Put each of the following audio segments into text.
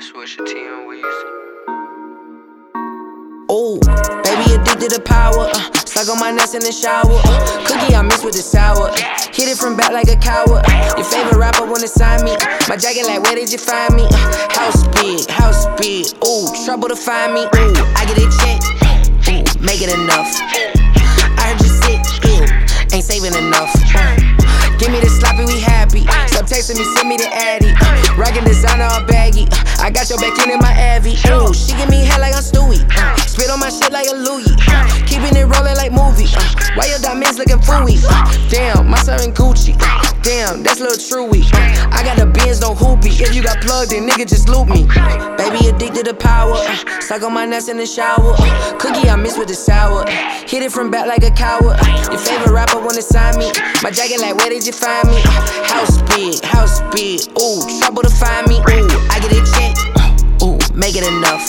Swisher T and Weezy. Ooh, baby addicted to power. Stuck on my nuts in the shower. Cookie I mix with the sour. Hit it from back like a coward. Your favorite rapper wanna sign me. My jacket like, where did you find me? House big, house big. Ooh, trouble to find me. Ooh, I get a check. Ooh, make it enough. I heard you sick. Ew, ain't saving enough. Give me the sloppy, we happy. Stop texting me, send me the addy. Rockin' designer all baggy. I got your back in my Avi. Ooh, she give me head like I'm Stewie. Spit on my shit like a Louis. Keeping it rollin' like movie. Why your diamonds looking fooey? Damn, my son in Gucci. Damn, that's Lil Truey. I got the Benz, no hoopy. If you got plugged, then nigga just loop me. Baby addicted to power. Stuck on my nuts in the shower. Cookie I mix with the sour. Hit it from back like a coward. Your favorite rapper wanna sign me. My jacket like, where did you find me? House big, house big. Ooh, trouble to find me. Ooh, I get a check. Ooh, make it enough.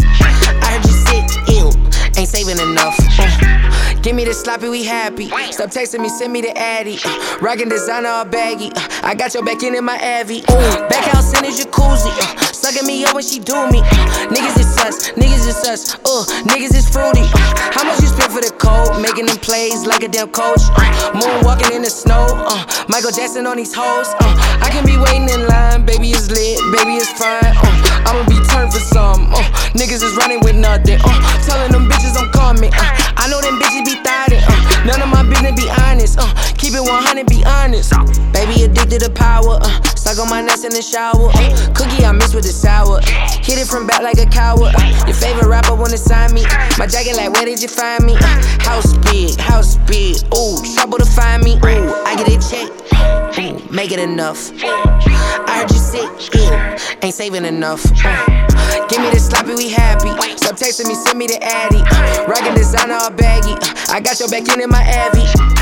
I heard you sick, ew, ain't saving enough. Give me the sloppy, we happy. Stop texting me, send me the addy. Rockin' designer all baggy. I got your back in my Avi. Back house in the jacuzzi. Sucking me up when she do me. Niggas is sus, niggas is sus. Niggas is fruity. How much you spend for the code? Making them plays like a damn coach. Moonwalking in the snow. Michael Jackson on these hoes. I can be waiting in line. Baby is lit, baby is fine. I'ma be turned for some. Niggas is running with nothing. Telling them bitches I'm coming. I know them bitches be thotted. None of my business, be honest. Keep it 100, be honest. Baby addicted to power. Stuck on my nuts in the shower. Cookie I mix with the sour. Hit it from back like a coward. Your favorite rapper wanna sign me. My jacket like, where did you find me? House big, house big. Ooh, trouble to find me. Ooh, I get a check. Ooh, make it enough. I heard you sick, ew, ain't saving enough. Give me the sloppy, we happy. Stop texting me, send me the addy. Rockin' designer all baggy. I got your back in my Avi.